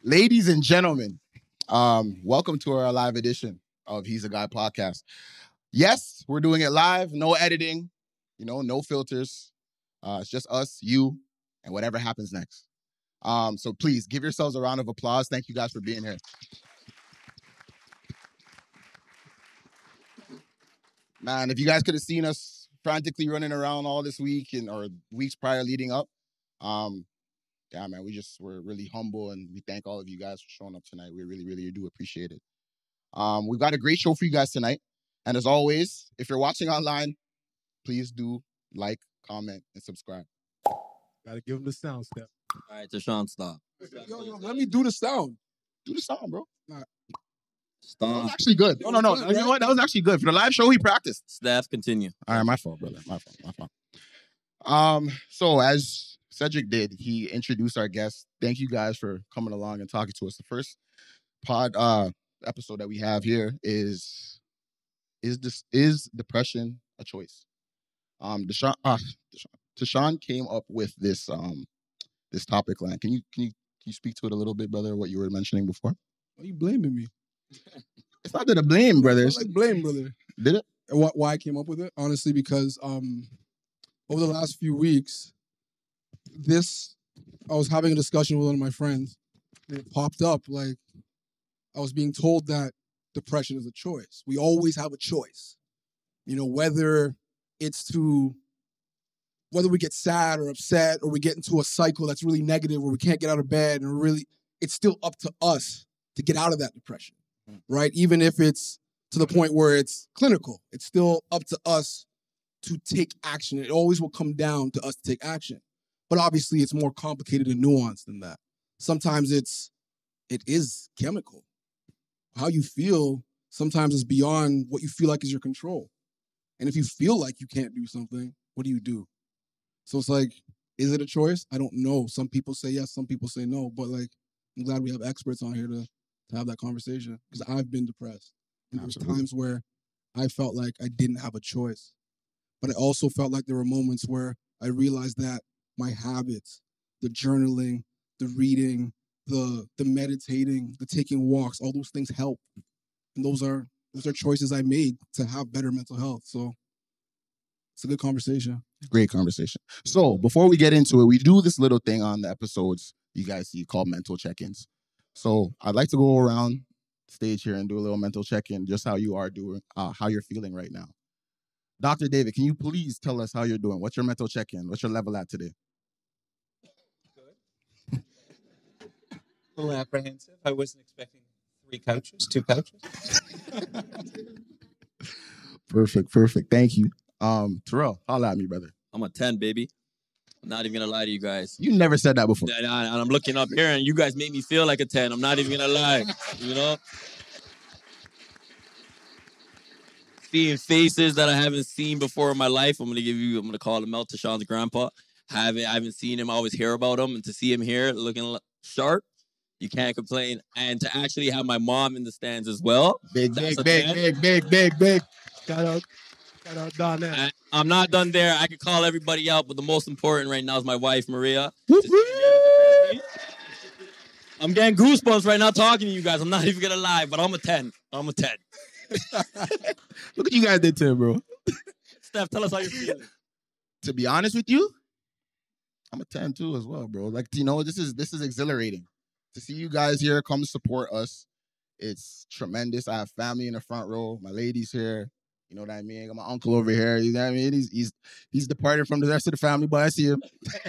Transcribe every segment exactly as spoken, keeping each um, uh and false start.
Ladies and gentlemen, um, welcome to our live edition of He's a Guy podcast. Yes, we're doing it live, no editing, you know, no filters. Uh, it's just us, you, and whatever happens next. Um, so please give yourselves a round of applause. Thank you guys for being here. Man, if you guys could have seen us frantically running around all this week and or weeks prior leading up, um, yeah, man, we just we're really humble and we thank all of you guys for showing up tonight. We really, really do appreciate it. Um, we've got a great show for you guys tonight. And as always, if you're watching online, please do like, comment, and subscribe. Gotta give him the sound step. All right, Deshaun, stop. Yo, yo, let me do the sound. Do the sound, bro. Nah. That was Stop. actually good. No, no, no. You know what? That was actually good. For the live show, he practiced. Staff, continue. All right, my fault, brother. My fault. My fault. Um, so as Cedric did, he introduced our guests. Thank you guys for coming along and talking to us. The first pod uh episode that we have here is is this is depression a choice? Um, Deshaun, uh, Deshaun, Deshaun came up with this um this topic line. Can you can you can you speak to it a little bit, brother? What you were mentioning before? Why you blaming me? It's not that a blame, brother. It's like blame, brother. Did it? And what, why I came up with it? Honestly, because um, over the last few weeks, this, I was having a discussion with one of my friends, and it popped up like I was being told that depression is a choice. We always have a choice. You know, whether it's to, whether we get sad or upset or we get into a cycle that's really negative where we can't get out of bed and really, it's still up to us to get out of that depression, right? Even if it's to the point where it's clinical, it's still up to us to take action. It always will come down to us to take action. But obviously it's more complicated and nuanced than that. Sometimes it's, it is chemical. How you feel sometimes is beyond what you feel like is your control. And if you feel like you can't do something, what do you do? So it's like, is it a choice? I don't know. Some people say yes, some people say no. But like, I'm glad we have experts on here to, to have that conversation because I've been depressed. And there was times where I felt like I didn't have a choice. But I also felt like there were moments where I realized that my habits, the journaling, the reading, the the meditating, the taking walks, all those things help. And those are those are choices I made to have better mental health. So it's a good conversation. Great conversation. So before we get into it, we do this little thing on the episodes you guys see called mental check-ins. So I'd like to go around stage here and do a little mental check-in, just how you are doing, uh, how you're feeling right now. Doctor David, can you please tell us how you're doing? What's your mental check-in? What's your level at today? A little apprehensive. I wasn't expecting three couches, two couches. Perfect, perfect. Thank you. Um, Terrell, holla at me, brother. I'm a ten, baby. I'm not even gonna lie to you guys. You never said that before. And, I, and I'm looking up here, and you guys make me feel like a ten. I'm not even gonna lie. You know, seeing faces that I haven't seen before in my life. I'm gonna give you. I'm gonna call him out to Sean's grandpa. Haven't I haven't seen him. I always hear about him, and to see him here looking sharp, you can't complain. And to actually have my mom in the stands as well. Big, That's big, a big, ten. big, big, big, big. Shout out, shout out Donnell. I, I'm not done there. I could call everybody out, but the most important right now is my wife, Maria. I'm getting goosebumps right now talking to you guys. I'm not even gonna lie, but I'm a ten. I'm a ten. Look what you guys did to him, bro. Steph, tell us how you're feeling. To be honest with you, I'm a ten too as well, bro. Like, you know, this is this is exhilarating. To see you guys here come support us, it's tremendous. I have family in the front row. My lady's here. You know what I mean? I got my uncle over here. You know what I mean? He's he's he's departed from the rest of the family, but I see him.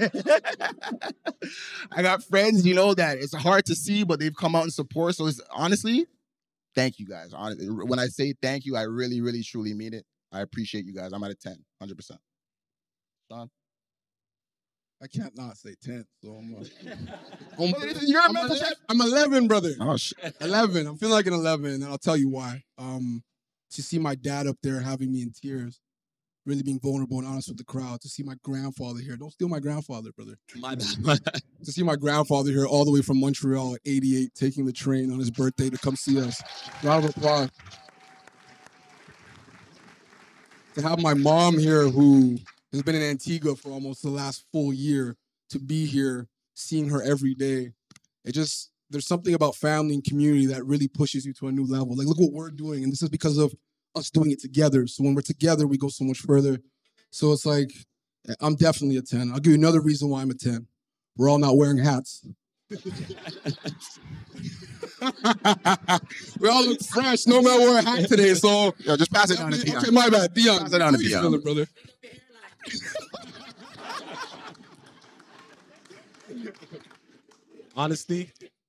I got friends, you know, that it's hard to see, but they've come out and support. So it's honestly, thank you guys. Honestly, when I say thank you, I really, really, truly mean it. I appreciate you guys. I'm at a ten, one hundred percent. Sean? I can't not say ten, so I'm. A, I'm You're a I'm, mental ele- check. I'm eleven, brother. Oh shit. eleven. I'm feeling like an eleven, and I'll tell you why. Um, to see my dad up there having me in tears, really being vulnerable and honest with the crowd. To see my grandfather here. Don't steal my grandfather, brother. My bad. To see my grandfather here all the way from Montreal at eighty-eight, taking the train on his birthday to come see us. Round of applause. To have my mom here who has been in Antigua for almost the last full year, to be here, seeing her every day. It just, there's something about family and community that really pushes you to a new level. Like, look what we're doing. And this is because of us doing it together. So when we're together, we go so much further. So it's like, I'm definitely a ten. I'll give you another reason why I'm a ten. We're all not wearing hats. We all look fresh. No man wore a hat today, so Yo, just pass it down to Dion. okay, my bad, Dion. Pass it down to How you Dion. feeling, brother? Honestly,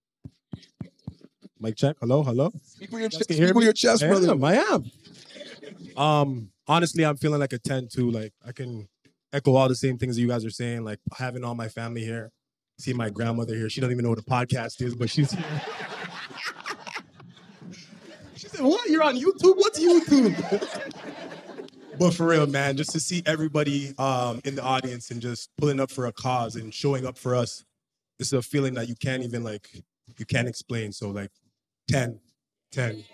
mic check. Hello, hello. Speak with your, Can chest, you hear speak with me? your chest, I brother. am, I am. Um, honestly, I'm feeling like a ten too. Like I can echo all the same things that you guys are saying. Like having all my family here, see my grandmother here. She doesn't even know what a podcast is, but she's here. She said, "What? You're on YouTube? What's YouTube?" But for real, man, just to see everybody um, in the audience and just pulling up for a cause and showing up for us, this is a feeling that you can't even like, you can't explain. So like, ten, ten.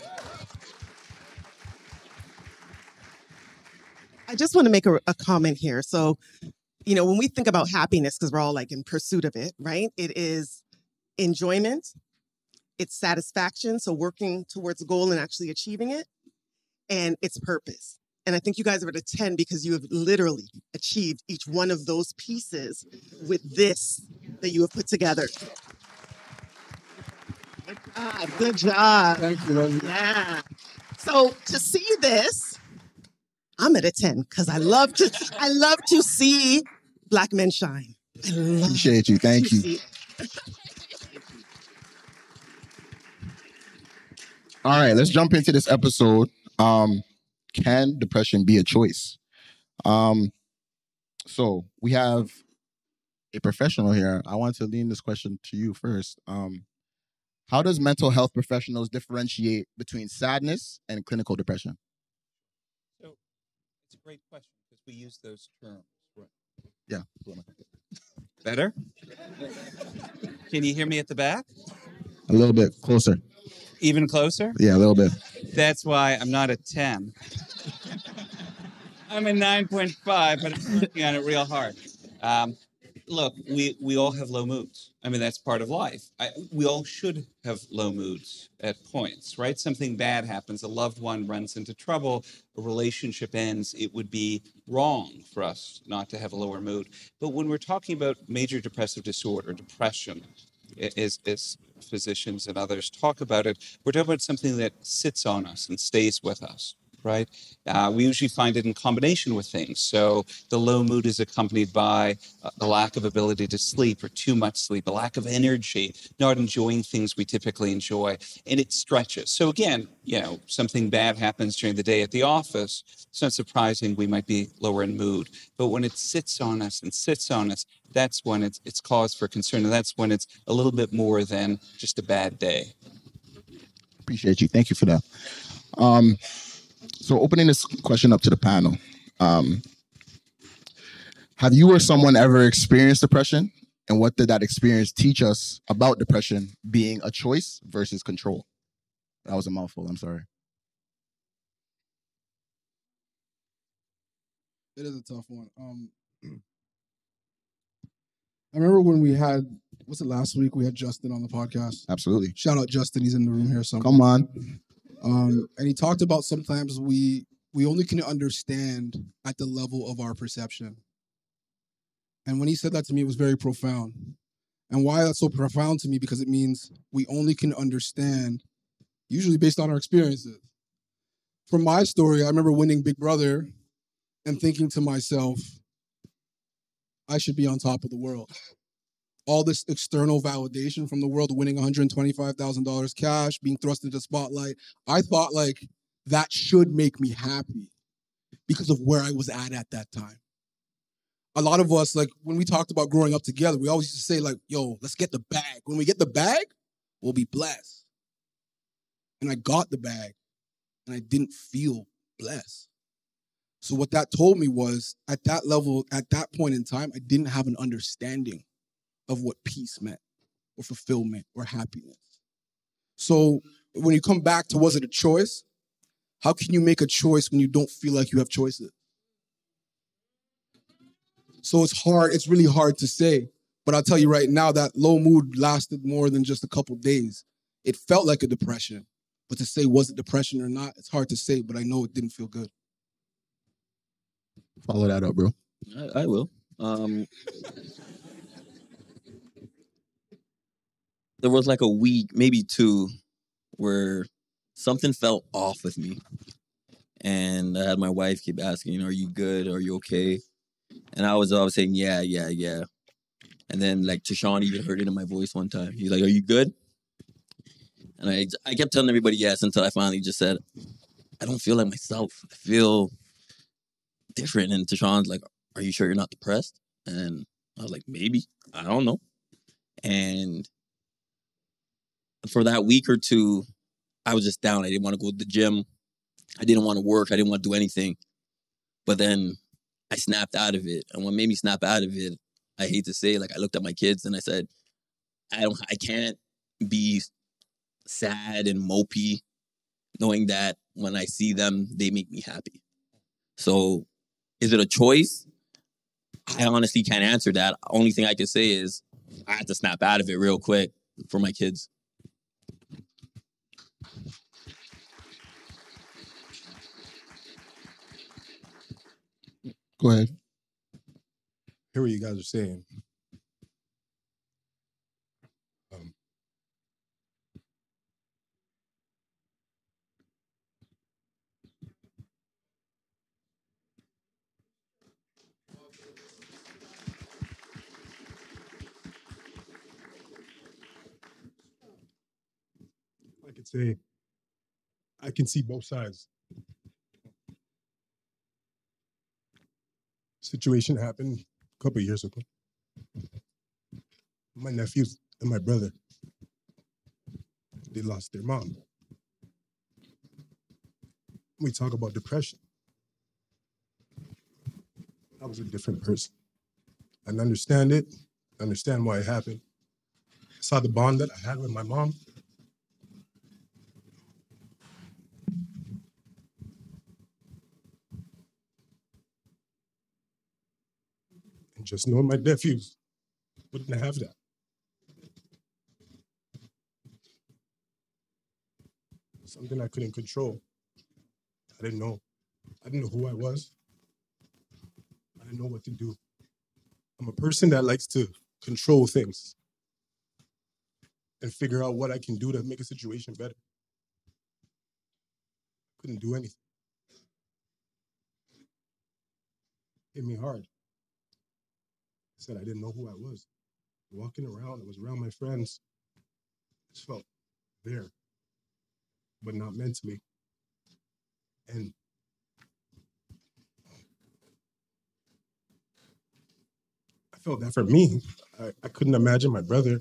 I just want to make a, a comment here. So, you know, when we think about happiness, because we're all like in pursuit of it, right? It is enjoyment, it's satisfaction, so working towards a goal and actually achieving it, and it's purpose. And I think you guys are at a ten because you have literally achieved each one of those pieces with this that you have put together. Good job. Good job. Thank you, love you. Yeah. So to see this, I'm at a ten because I love to I love to see Black men shine. I love Appreciate you. Thank to you. see- All right, let's jump into this episode. Um, can depression be a choice? Um, so we have a professional here. I want to lean this question to you first. Um, how does mental health professionals differentiate between sadness and clinical depression? So it's a great question because we use those terms. Right. Yeah. Better? Can you hear me at the back? A little bit closer. Even closer? Yeah, a little bit. That's why I'm not a ten. I'm a nine point five, but I'm working on it real hard. Um, look, we, we all have low moods. I mean, that's part of life. I, we all should have low moods at points, right? Something bad happens, a loved one runs into trouble, a relationship ends. It would be wrong for us not to have a lower mood. But when we're talking about major depressive disorder, depression, as, as physicians and others talk about it, we're talking about something that sits on us and stays with us, right? Uh, we usually find it in combination with things. So the low mood is accompanied by uh, the lack of ability to sleep or too much sleep, a lack of energy, not enjoying things we typically enjoy, and it stretches. So again, you know, something bad happens during the day at the office, it's not surprising we might be lower in mood. But when it sits on us and sits on us, that's when it's, it's cause for concern, and that's when it's a little bit more than just a bad day. Appreciate you. Thank you for that. Um, so opening this question up to the panel, um, have you or someone ever experienced depression? And what did that experience teach us about depression being a choice versus control? That was a mouthful. I'm sorry. It is a tough one. Um, I remember when we had, was it last week? We had Justin on the podcast. Absolutely. Shout out Justin. He's in the room here somewhere. Come on. Um, and he talked about sometimes we we only can understand at the level of our perception. And when he said that to me, it was very profound. And why that's so profound to me, because it means we only can understand, usually based on our experiences. From my story, I remember winning Big Brother and thinking to myself, I should be on top of the world. All this external validation from the world, winning one hundred twenty-five thousand dollars cash, being thrust into the spotlight. I thought like that should make me happy because of where I was at at that time. A lot of us, like when we talked about growing up together, we always used to say like, yo, let's get the bag. When we get the bag, we'll be blessed. And I got the bag and I didn't feel blessed. So what that told me was at that level, at that point in time, I didn't have an understanding of what peace meant or fulfillment or happiness. So when you come back to, was it a choice? How can you make a choice when you don't feel like you have choices? So it's hard, it's really hard to say. But I'll tell you right now, that low mood lasted more than just a couple days. It felt like a depression. But to say was it depression or not, it's hard to say, but I know it didn't feel good. Follow that up, bro. I, I will. Um, there was like a week, maybe two, where something felt off with me. And I had my wife keep asking, are you good? Are you okay? And I was always saying, yeah, yeah, yeah. And then like Tashawn even heard it in my voice one time. He's like, are you good? And I, I kept telling everybody yes until I finally just said, I don't feel like myself. I feel different. And Tashawn's like, are you sure you're not depressed? And I was like, maybe. I don't know. And for that week or two, I was just down. I didn't want to go to the gym. I didn't want to work. I didn't want to do anything. But then I snapped out of it. And what made me snap out of it, I hate to say, like I looked at my kids and I said, I don't, I can't be sad and mopey knowing that when I see them, they make me happy. So is it a choice? I honestly can't answer that. Only thing I can say is I had to snap out of it real quick for my kids. Go ahead. Hear what you guys are saying. Um, I could say I can see both sides. Situation happened a couple of years ago. My nephews and my brother, they lost their mom. We talk about depression. I was a different person. I understand it, I understand why it happened. I saw the bond that I had with my mom. And just knowing my nephews wouldn't have that. Something I couldn't control. I didn't know. I didn't know who I was. I didn't know what to do. I'm a person that likes to control things and figure out what I can do to make a situation better. Couldn't do anything. Hit me hard. I said I didn't know who I was. Walking around, I was around my friends. I just felt there, but not mentally. And I felt that for me. I, I couldn't imagine my brother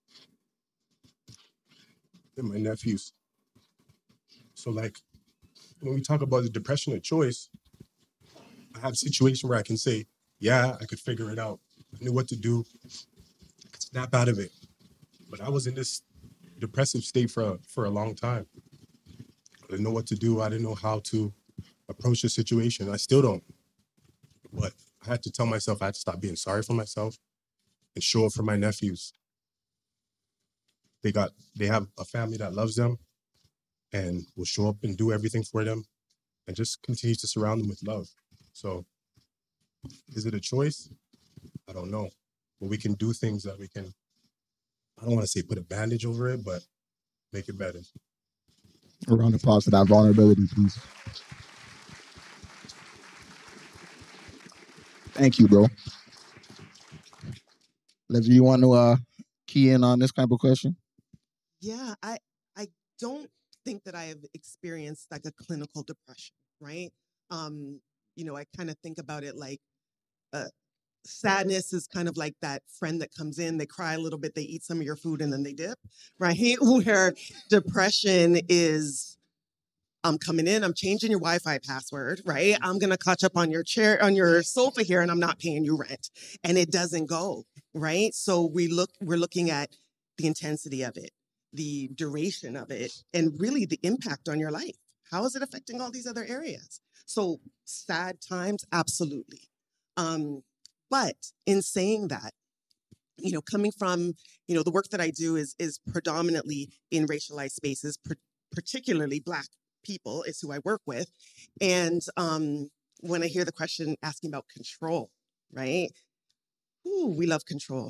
and my nephews. So like, when we talk about the depression of choice, I have a situation where I can say, yeah, I could figure it out. I knew what to do. I could snap out of it. But I was in this depressive state for, for a long time. I didn't know what to do. I didn't know how to approach the situation. I still don't. But I had to tell myself I had to stop being sorry for myself and show up for my nephews. They got, they have a family that loves them and will show up and do everything for them and just continue to surround them with love. So is it a choice? I don't know. But we can do things that we can, I don't want to say put a bandage over it, but make it better. A round of applause for that vulnerability, please. Thank you, bro. Leslie, you want to uh, key in on this kind of question? Yeah, I I don't think that I have experienced like a clinical depression, right? Um, you know, I kind of think about it like uh, sadness is kind of like that friend that comes in, they cry a little bit, they eat some of your food, and then they dip, right? Where depression is, I'm coming in, I'm changing your Wi-Fi password, right? I'm gonna catch up on your chair, on your sofa here, and I'm not paying you rent. And it doesn't go, right? So we look, we're looking at the intensity of it, the duration of it, and really the impact on your life. How is it affecting all these other areas? So sad times, absolutely. Um, but in saying that, you know, coming from, you know, the work that I do is is predominantly in racialized spaces, per- particularly Black people is who I work with. And um, when I hear the question asking about control, right? Ooh, we love control.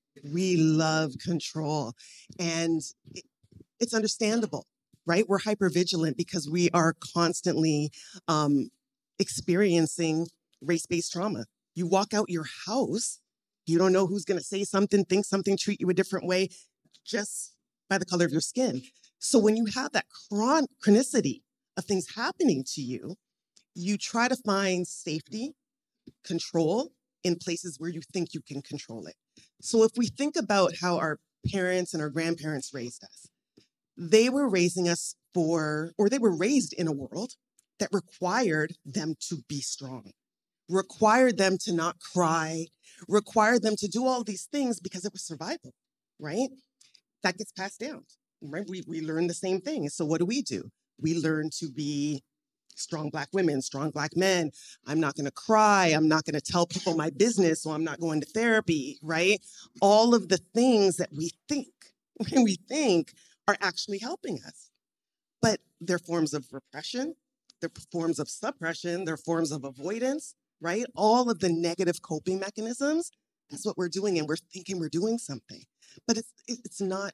We love control. And it, it's understandable, right? We're hypervigilant because we are constantly um, experiencing race-based trauma. You walk out your house, you don't know who's going to say something, think something, treat you a different way, just by the color of your skin. So when you have that chron- chronicity of things happening to you, you try to find safety, control in places where you think you can control it. So if we think about how our parents and our grandparents raised us, they were raising us for, or they were raised in a world that required them to be strong, required them to not cry, required them to do all these things because it was survival, right? That gets passed down, right? We, we learn the same thing. So what do we do? We learn to be strong Black women, strong Black men. I'm not going to cry. I'm not going to tell people my business, so I'm not going to therapy, right? All of the things that we think, when we think, are actually helping us. But they're forms of repression, they're forms of suppression, they're forms of avoidance, right? All of the negative coping mechanisms, that's what we're doing, and we're thinking we're doing something. But it's it's not,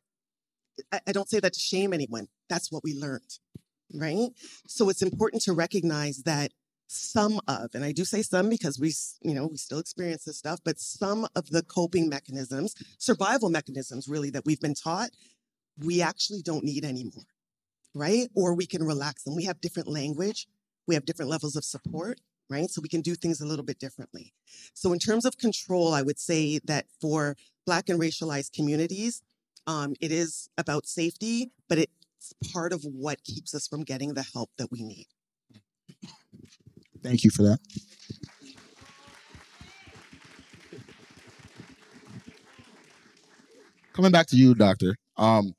I, I don't say that to shame anyone. That's what we learned, right? So it's important to recognize that some of, and I do say some because we, you know, we still experience this stuff, but some of the coping mechanisms, survival mechanisms really that we've been taught, we actually don't need anymore, right? Or we can relax them. We have different language. We have different levels of support, right? So we can do things a little bit differently. So in terms of control, I would say that for Black and racialized communities, um, it is about safety, but it's part of what keeps us from getting the help that we need. Thank you for that. Coming back to you, Doctor. Um,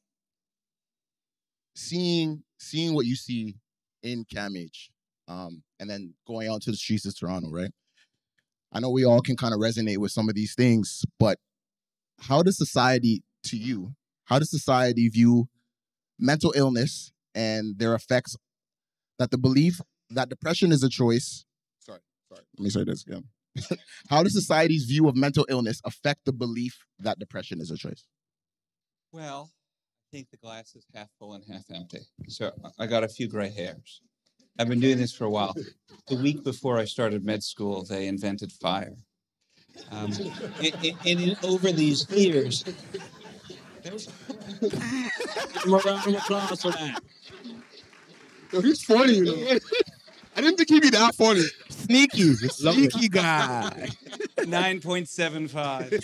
seeing seeing what you see in CAMH, um, and then going out to the streets of Toronto, right? I know we all can kind of resonate with some of these things, but how does society, to you, how does society view mental illness and their effects, that the belief that depression is a choice, sorry, sorry, let me say this again. How does society's view of mental illness affect the belief that depression is a choice? Well, I think the glass is half full and half empty. So I got a few gray hairs. I've been doing this for a while. The week before I started med school, they invented fire. Um, and, and, and in, over these years, A round of applause for that. Yo, he's funny, you know. I didn't think he'd be that funny. Sneaky, sneaky guy. nine point seven five.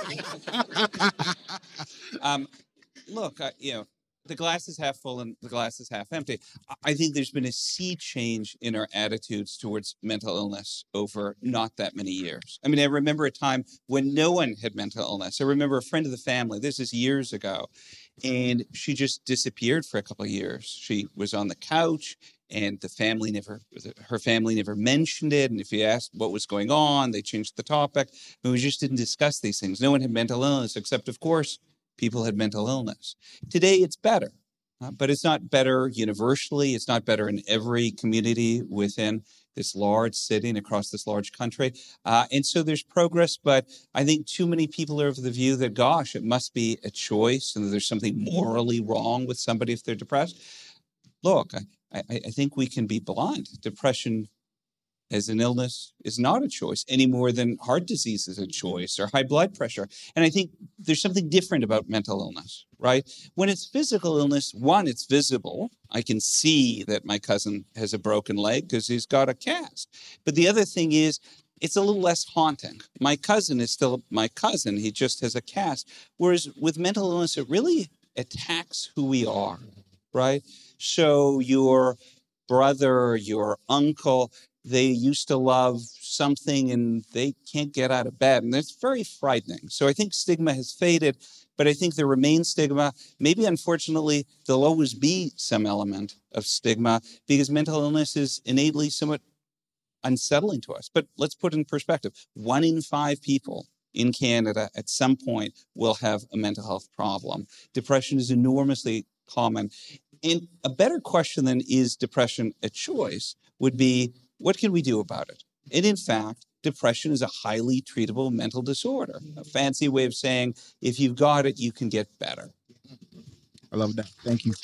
um, look, I, you know, the glass is half full and the glass is half empty. I think there's been a sea change in our attitudes towards mental illness over not that many years. I mean, I remember a time when no one had mental illness. I remember a friend of the family, this is years ago, and she just disappeared for a couple of years. She was on the couch and the family never, her family never mentioned it. And if you asked what was going on, they changed the topic. But we just didn't discuss these things. No one had mental illness, except, of course, people had mental illness. Today, it's better, uh, but it's not better universally. It's not better in every community within this large city and across this large country. Uh, and so there's progress, but I think too many people are of the view that, gosh, it must be a choice and that there's something morally wrong with somebody if they're depressed. Look, I, I, I think we can be blunt. Depression as an illness is not a choice any more than heart disease is a choice or high blood pressure. And I think there's something different about mental illness, right? When it's physical illness, one, it's visible. I can see that my cousin has a broken leg because he's got a cast. But the other thing is, it's a little less haunting. My cousin is still my cousin. He just has a cast. Whereas with mental illness, it really attacks who we are, right? So your brother, your uncle, they used to love something and they can't get out of bed. And it's very frightening. So I think stigma has faded, but I think there remains stigma. Maybe, unfortunately, there'll always be some element of stigma because mental illness is innately somewhat unsettling to us. But let's put it in perspective. One in five people in Canada at some point will have a mental health problem. Depression is enormously common. And a better question than is depression a choice would be, what can we do about it? And in fact, depression is a highly treatable mental disorder. A fancy way of saying, if you've got it, you can get better. I love that. Thank you.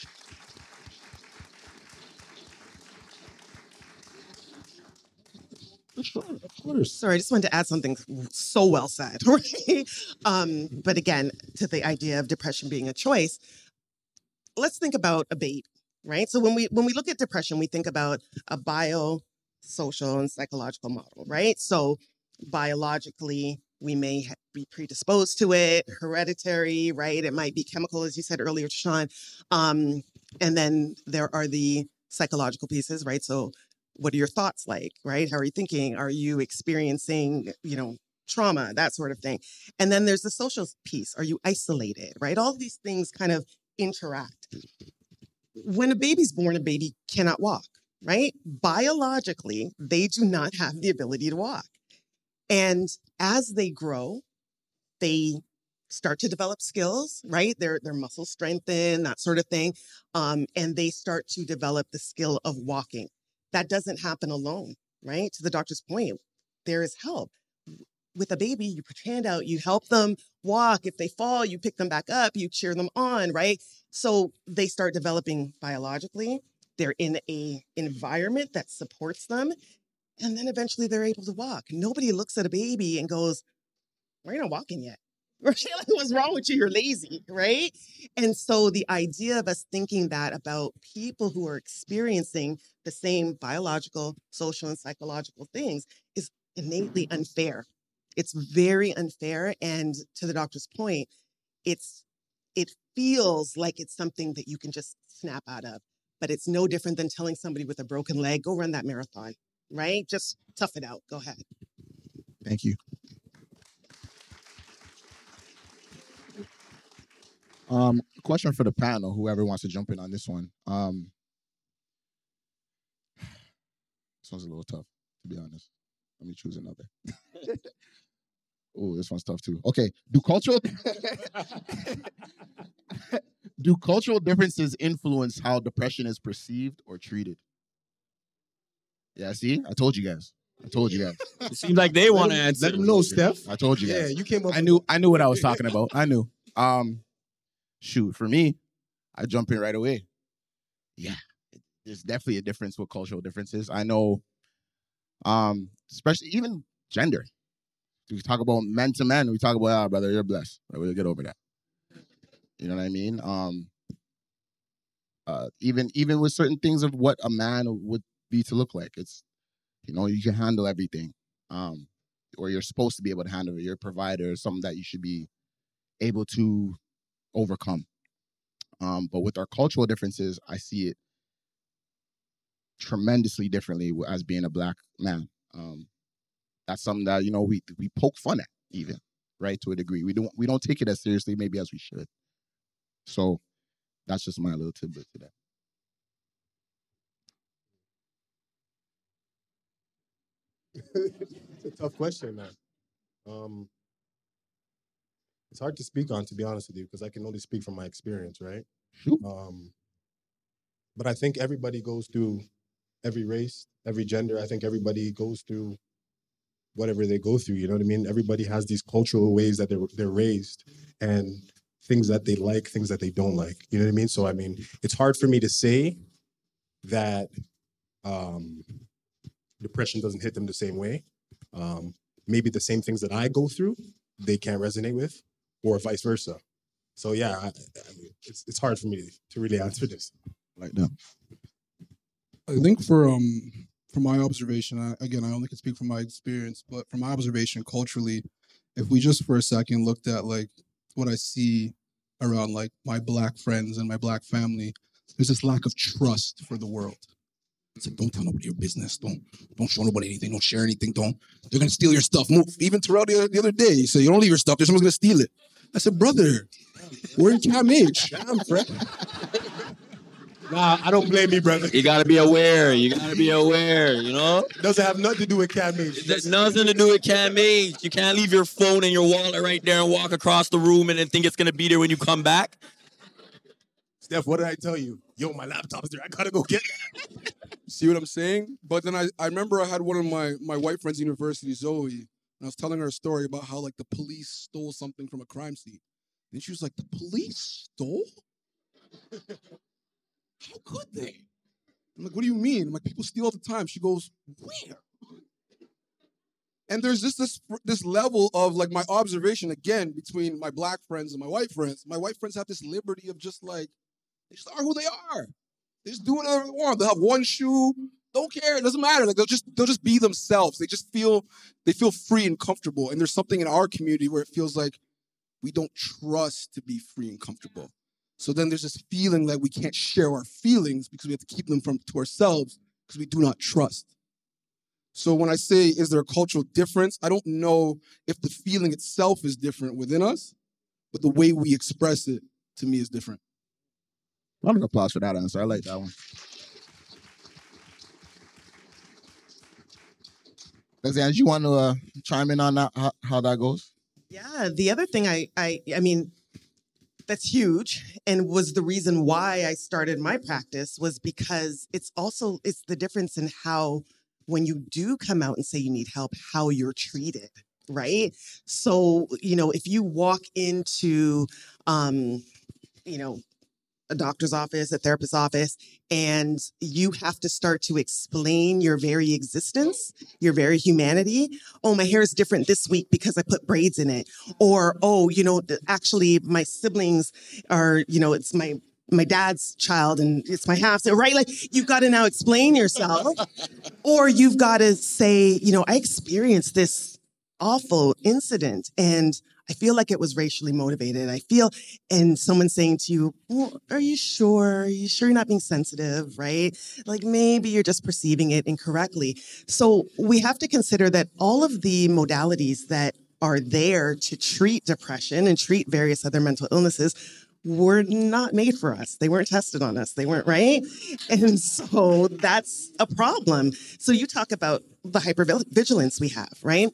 Sure, of course. Sorry, I just wanted to add something so well said. Right? Um, but again, to the idea of depression being a choice, let's think about a baby, right? So when we when we look at depression, we think about a bio, social, and psychological model, right? So biologically, we may ha- be predisposed to it, hereditary, right? It might be chemical, as you said earlier, Sean. Um, and then there are the psychological pieces, right? So what are your thoughts like, right? How are you thinking? Are you experiencing, you know, trauma, that sort of thing? And then there's the social piece. Are you isolated, right? All of these things kind of interact. When a baby's born, a baby cannot walk, right? Biologically, they do not have the ability to walk. And as they grow, they start to develop skills, right? Their, their muscles strengthen, that sort of thing. Um, and they start to develop the skill of walking. That doesn't happen alone, right? To the doctor's point, there is help. With a baby, you put your hand out, you help them walk. If they fall, you pick them back up, you cheer them on, right? So they start developing biologically. They're in a environment that supports them. And then eventually they're able to walk. Nobody looks at a baby and goes, why are you not walking yet? Right? Like, what's wrong with you? You're lazy, right? And so the idea of us thinking that about people who are experiencing the same biological, social, and psychological things is innately unfair. It's very unfair. And to the doctor's point, it's it feels like it's something that you can just snap out of. But it's no different than telling somebody with a broken leg, go run that marathon, right? Just tough it out. Go ahead. Thank you. Um, question for the panel, whoever wants to jump in on this one. Um, this one's a little tough, to be honest. Let me choose another. Oh, this one's tough too. Okay, do cultural do cultural differences influence how depression is perceived or treated? Yeah, see, I told you guys. I told you guys. It seems like they want to answer. Let them know, Steph. I told you Yeah, guys. you came up. I knew. I knew what I was talking about. I knew. Um, shoot, for me, I jump in right away. Yeah, there's definitely a difference with cultural differences. I know, um, especially even gender. We talk about men to men. We talk about, ah, brother, you're blessed. Right, we'll get over that. You know what I mean? Um, uh, even even with certain things of what a man would be to look like, it's, you know, you can handle everything, um, or you're supposed to be able to handle it. You're a provider, something that you should be able to overcome. Um, but with our cultural differences, I see it tremendously differently as being a black man. Um, that's something that, you know, we we poke fun at, even, right, to a degree. We don't we don't take it as seriously maybe as we should. So that's just my little tidbit to that. It's a tough question, man. Um, it's hard to speak on, to be honest with you, because I can only speak from my experience, right? Shoot. Um, but I think everybody goes through every race, every gender. I think everybody goes through whatever they go through. You know what I mean? Everybody has these cultural ways that they're they're raised, and things that they like, things that they don't like. You know what I mean? So I mean, it's hard for me to say that um, depression doesn't hit them the same way. Um, maybe the same things that I go through, they can't resonate with, or vice versa. So yeah, I, I mean, it's it's hard for me to, to really answer this Like that. I think for um from my observation, I, again, I only can speak from my experience, but from my observation culturally, if we just for a second looked at like what I see around like my black friends and my black family, there's this lack of trust for the world. It's like, don't tell nobody your business. Don't don't show nobody anything. Don't share anything. Don't. They're gonna steal your stuff. Move. Even Terrell the other, the other day, he said, you don't leave your stuff. There's someone's gonna steal it. I said, brother, we're in Cam H. Damn, Fred. Nah, I don't blame me, brother. You gotta be aware. You gotta be aware, you know? Doesn't have nothing to do with Cam H. It has nothing to do with Cam H. You can't leave your phone and your wallet right there and walk across the room and then think it's gonna be there when you come back. Steph, what did I tell you? Yo, my laptop's there. I gotta go get that. See what I'm saying? But then I, I remember I had one of my, my white friends at university, Zoe, and I was telling her a story about how like the police stole something from a crime scene. And she was like, the police stole? How could they? I'm like, what do you mean? I'm like, people steal all the time. She goes, where? And there's just this this level of like my observation again between my black friends and my white friends. My white friends have this liberty of just like, they just are who they are. They just do whatever they want. They'll have one shoe, don't care. It doesn't matter. Like they'll just they'll just be themselves. They just feel they feel free and comfortable. And there's something in our community where it feels like we don't trust to be free and comfortable. So then there's this feeling that we can't share our feelings because we have to keep them from to ourselves because we do not trust. So when I say, is there a cultural difference? I don't know if the feeling itself is different within us, but the way we express it, to me, is different. Round of applause for that answer. I like that one. Lexanne, you want to uh, chime in on that, how, how that goes? Yeah, the other thing I, I, I mean, that's huge and was the reason why I started my practice was because it's also, it's the difference in how, when you do come out and say you need help, how you're treated, right? So, you know, if you walk into, um, you know, a doctor's office, a therapist's office, and you have to start to explain your very existence, your very humanity. Oh, my hair is different this week because I put braids in it. Or, oh, you know, actually my siblings are, you know, it's my my dad's child and it's my half, right? Like you've got to now explain yourself. Or you've got to say, you know, I experienced this awful incident and I feel like it was racially motivated. I feel, and someone saying to you, well, are you sure? Are you sure you're not being sensitive, right? Like maybe you're just perceiving it incorrectly. So we have to consider that all of the modalities that are there to treat depression and treat various other mental illnesses were not made for us. They weren't tested on us. They weren't, right? And so that's a problem. So you talk about the hypervigilance we have, right?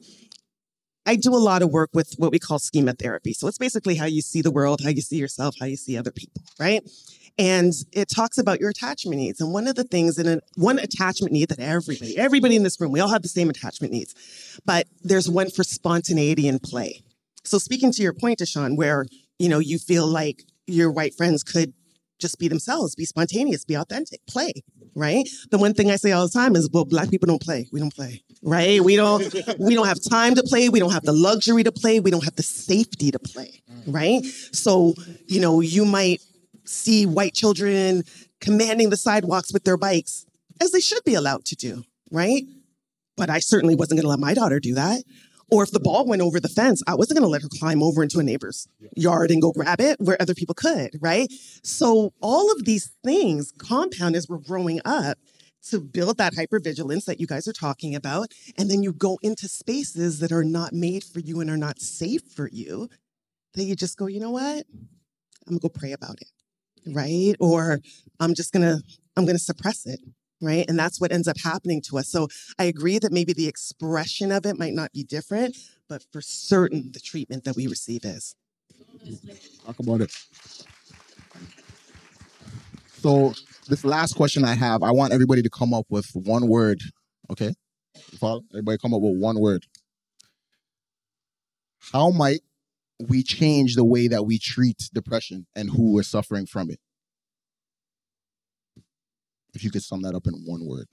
I do a lot of work with what we call schema therapy. So it's basically how you see the world, how you see yourself, how you see other people, right? And it talks about your attachment needs. And one of the things in a, one attachment need that everybody, everybody in this room, we all have the same attachment needs, but there's one for spontaneity and play. So speaking to your point, Deshaun, where, you know, you feel like your white friends could just be themselves, be spontaneous, be authentic, play, right? The one thing I say all the time is, well, black people don't play. We don't play, right? We don't, we don't have time to play. We don't have the luxury to play. We don't have the safety to play, right? So, you know, you might see white children commanding the sidewalks with their bikes, as they should be allowed to do, right? But I certainly wasn't going to let my daughter do that. Or if the ball went over the fence, I wasn't going to let her climb over into a neighbor's yard and go grab it where other people could, right? So all of these things compound as we're growing up to build that hypervigilance that you guys are talking about. And then you go into spaces that are not made for you and are not safe for you, that you just go, you know what? I'm going to go pray about it, right? Or I'm just going to, I'm going to suppress it. Right? And that's what ends up happening to us. So I agree that maybe the expression of it might not be different, but for certain, the treatment that we receive is. Talk about it. So this last question I have, I want everybody to come up with one word. Okay? You follow? Everybody come up with one word. How might we change the way that we treat depression and who is suffering from it? If you could sum that up in one word.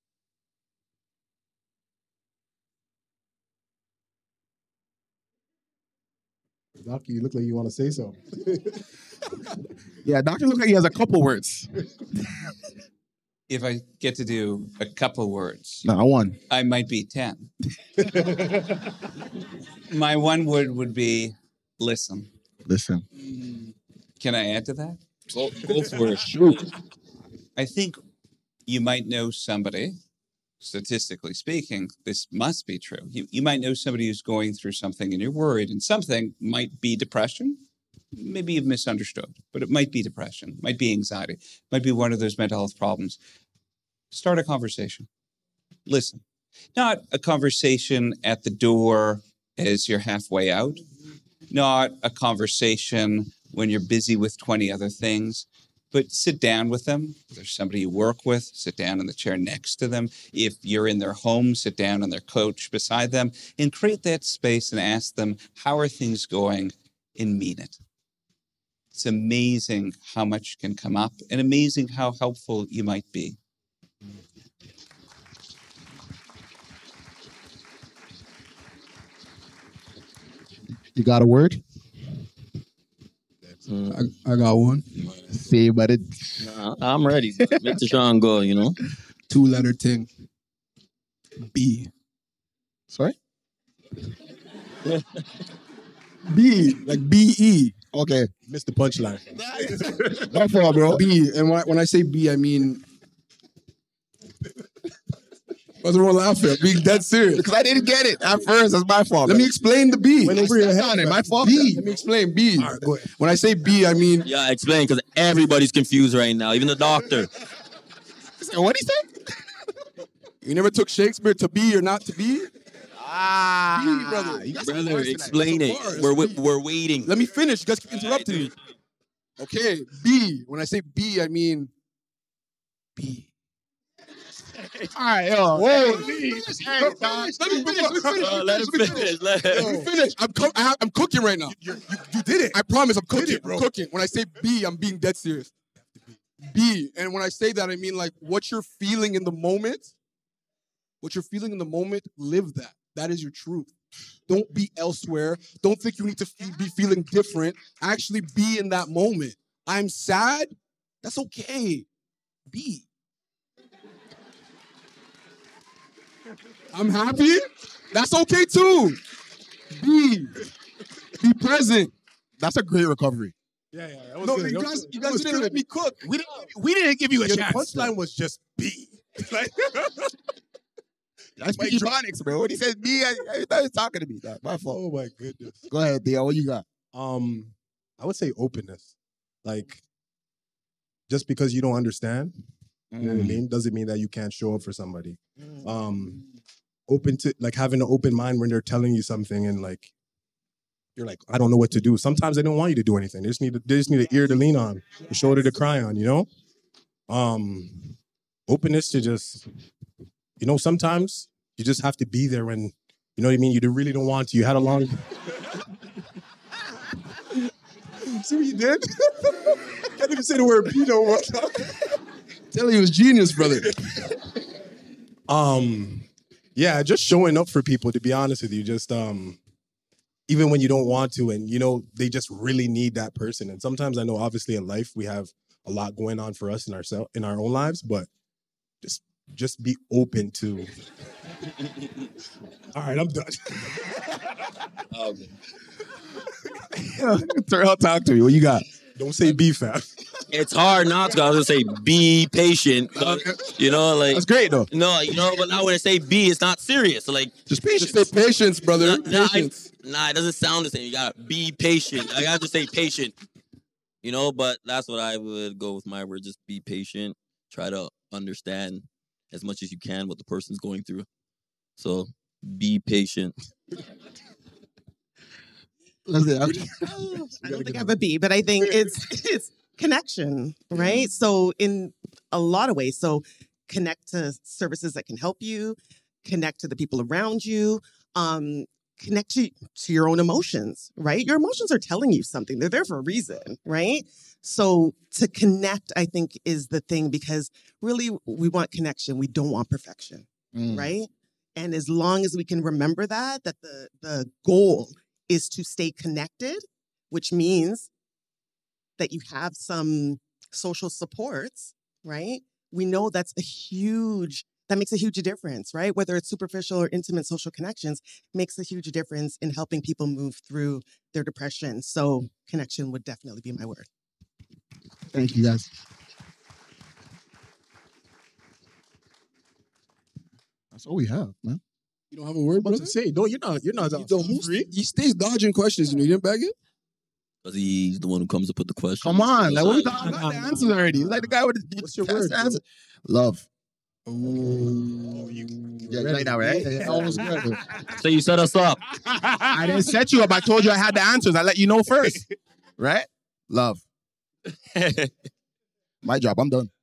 Doctor, you look like you want to say so. Yeah, Doctor look like he has a couple words. If I get to do a couple words, No, one. I might be ten. My one word would be listen. Listen. Can I add to that? Go, go for it. Shoot. I think you might know somebody, statistically speaking, this must be true. You, you might know somebody who's going through something and you're worried, and something might be depression, maybe you've misunderstood, but it might be depression, might be anxiety, might be one of those mental health problems. Start a conversation. Listen. Not a conversation at the door as you're halfway out. Not a conversation when you're busy with twenty other things. But sit down with them. If there's somebody you work with, sit down in the chair next to them. If you're in their home, sit down on their couch beside them and create that space and ask them, how are things going, and mean it. It's amazing how much can come up and amazing how helpful you might be. You got a word? I, I got one. See, but it. Nah, I'm ready. Mister Sean go, you know. Two letter thing. B. Sorry? B. Like B E. Okay. Missed the punchline. My fault, bro. B. And when I, when I say B, I mean. What's wrong laughing? I'm being dead serious. Because I didn't get it at first. That's my fault. Let me explain the B. Went over your head. on it. My fault. B. Let me explain B. All right, go ahead. When I say B, I mean. Yeah, explain, because everybody's confused right now, even the doctor. What did he say? You never took Shakespeare to be or not to be? Ah, B, brother. You got some Brother, bars tonight. explain Some it. bars. We're wi- we're waiting. Let me finish. You guys keep interrupting me. Okay, B. When I say B, I mean B. All right, yo. Whoa. Hey, hey, Let dog. me finish. Let me finish. Uh, let him Let me finish. Let Let me him. finish. I'm, co- I have, I'm cooking right now. You, you, you did it. I promise I'm cooking. it, bro. I'm cooking. When I say B, I'm being dead serious. B. And when I say that, I mean like what you're feeling in the moment. What you're feeling in the moment, live that. That is your truth. Don't be elsewhere. Don't think you need to fe- be feeling different. Actually be in that moment. I'm sad. That's okay. Be. I'm happy. That's okay too. Be. Be present. That's a great recovery. Yeah, yeah. That was No, good. you That guys, was- you that guys was didn't good. let me cook. We didn't, we didn't give you a Yeah, the chance. The punchline punchline was just B. Like, That's Wait, P. dro- Ebonics, bro. When he said me, I, I thought he was talking to me. Dog. My fault. oh my goodness. Go ahead, Theo. What you got? Um, I would say openness. Like, just because you don't understand, you know what I mean, doesn't mean that you can't show up for somebody. Um, open to like having an open mind when they're telling you something, and like you're like, I don't know what to do. Sometimes they don't want you to do anything. They just need, they just need an ear to lean on, a shoulder to cry on. You know, um, openness to just, you know, sometimes you just have to be there when, you know what I mean. You really don't want to. You had a long. See what you did? Can't even say the word "be" no more. Tell you, it was genius, brother. Um, yeah, just showing up for people. To be honest with you, just um, even when you don't want to, and you know they just really need that person. And sometimes I know, obviously, in life we have a lot going on for us in ourselves in our own lives, but just just be open to. All right, I'm done. Okay. Terrell, talk to me. What you got? Don't say "be" fam. It's hard not to. I was gonna say be patient. but, you know, like That's great, though. no, you know, but now when I say be, it's not serious. Like Just Just patience. say patience, brother. nah, nah, I- Patience. nah, it doesn't sound the same. You gotta be patient. I gotta just say patient. You know, but that's what I would go with my word. Just be patient. Try to understand as much as you can what the person's going through. So be patient. Listen, I'm- I don't think I have a B, but I think it's it's connection, right? So in a lot of ways, so connect to services that can help you, connect to the people around you, um, connect to, to your own emotions, right? Your emotions are telling you something. They're there for a reason, right? So to connect, I think, is the thing, because really we want connection. We don't want perfection, Mm. right? And as long as we can remember that, that the the goal is to stay connected, which means that you have some social supports, right? We know that's a huge, that makes a huge difference, right? Whether it's superficial or intimate social connections, makes a huge difference in helping people move through their depression. So connection would definitely be my word. Thank you, guys. That's all we have, man. You don't have a word, What brother? to say? No, you're not. You're not. The host, he stays dodging questions. You know, you didn't bag it? Because he's the one who comes to put the question. Come on, like what we Nah, talking nah, about? The nah, answers nah, already. nah, He's like the guy with the What's your fast word, bro? answer. Love. Oh, you Yeah, ready, right now, right? bro. Yeah, yeah. Almost ready. So you set us up. I didn't set you up. I told you I had the answers. I let you know first. Right? Love. My job. I'm done.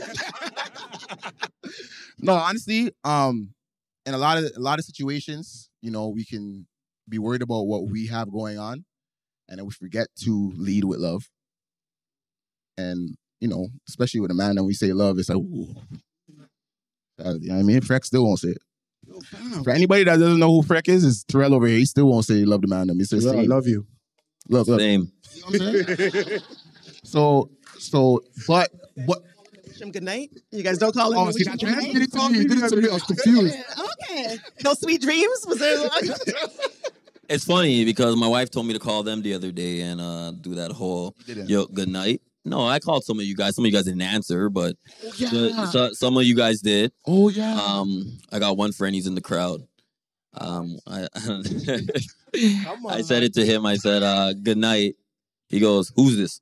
No, honestly, um, in a lot of a lot of situations, you know, we can be worried about what we have going on, and then we forget to lead with love. And you know, especially with a man, when we say love, it's like, ooh. Uh, you know what I mean? Freck still won't say it. For anybody that doesn't know who Freck is, is Terrell over here. He still won't say he love the man. He says, Yeah, I say, love you. love, love. Same. You know what I'm saying? So, so, but, but, Wish him good night. You guys don't call him. oh, to see, wish that's him right. good Did it to me. Did it to me. I was confused. night? Okay. No sweet dreams? Was there? It's funny because my wife told me to call them the other day and uh, do that whole didn't. yo good night. No, I called some of you guys. Some of you guys didn't answer, but yeah. so- so- some of you guys did. Oh, yeah. Um, I got one friend. He's in the crowd. Um, I Come I on, said man. it to him. I said, uh, "Good night." He goes, "Who's this?"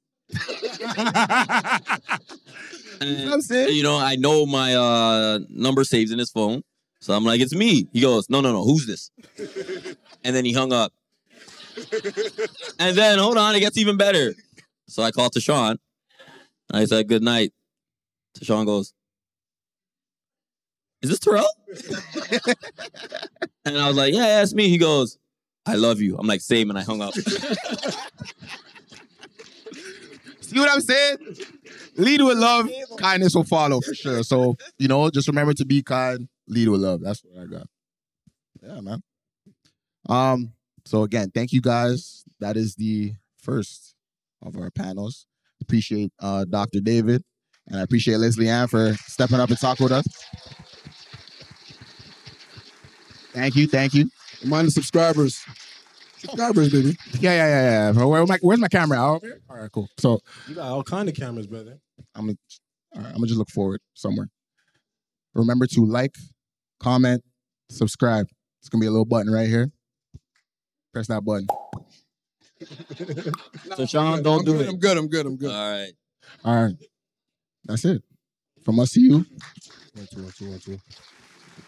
And, I'm saying? you know, I know my uh, number saves in his phone, so I'm like, "It's me." He goes, "No, no, no. Who's this?" And then he hung up. And then hold on, it gets even better. So I called Tashawn. And I said, "Good night." Tashawn goes, "Is this Terrell?" And I was like, "Yeah, that's me." He goes, "I love you." I'm like, "Same," and I hung up. See what I'm saying? Lead with love, kindness will follow for sure. So, you know, just remember to be kind, lead with love. That's what I got. Yeah, man. Um, so again, thank you guys. That is the first of our panels. Appreciate uh Doctor David, and I appreciate Leslie Ann for stepping up and talking with us. Thank you, thank you. Remind the subscribers. Subscribers, baby. Yeah, yeah, yeah, yeah. Where, my, where's my camera? Oh, okay. All right, cool. So You got all kind of cameras, brother. I'm gonna, all right, I'm gonna just look forward somewhere. Remember to like, comment, subscribe. It's gonna be a little button right here. Press that button. So Sean, don't I'm do good, it. I'm good. I'm good. I'm good. All right. All right, that's it. From us to you. One, two, one, two, one, two.